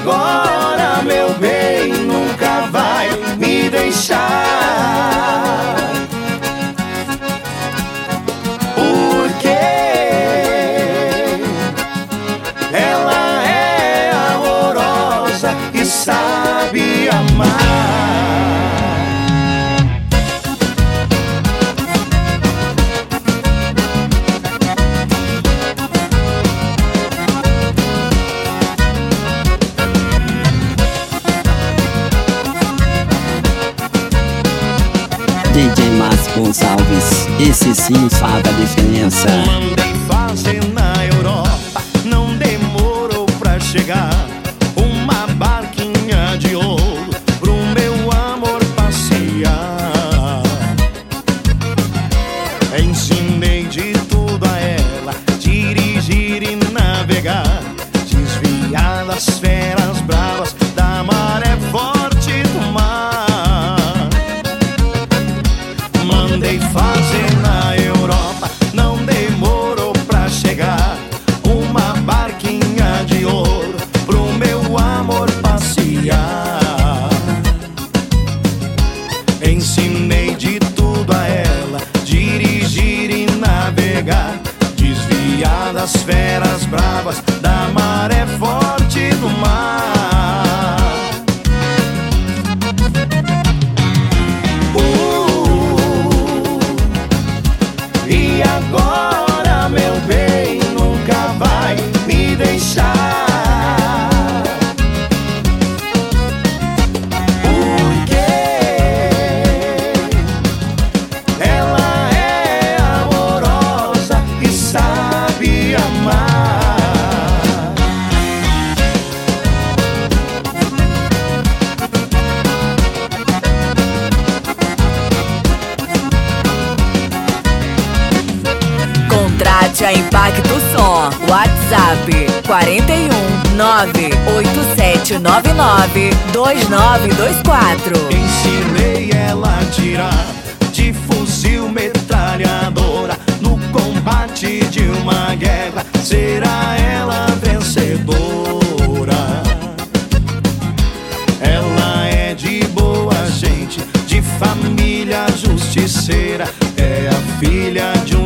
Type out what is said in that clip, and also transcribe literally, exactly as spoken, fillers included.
agora, meu bem, nunca vai me deixar. Porque ela é amorosa e sabe amar. D J Márcio Gonçalves, esse sim faz a diferença. Mandei fazer na Europa, não demorou pra chegar uma barquinha de ouro pro meu amor passear. Ensinei de tudo a ela, dirigir e navegar, desviar das feras bravas da maré forte do mar. Mandei fazer na Europa, não demorou pra chegar uma barquinha de ouro pro meu amor passear. Ensinei de tudo a ela, dirigir e navegar, desviar das feras bravas da maré forte do mar. E agora, meu bem, nunca vai me deixar. Porque ela é amorosa e sabe amar. Contrate a Impacto Som. WhatsApp quarenta e um, nove oito sete nove nove, dois nove dois quatro. Ensinei ela a tirar de fuzil metralhadora no combate de uma guerra. Será ela vencedora? Ela é de boa gente, de família justiceira, é a filha de um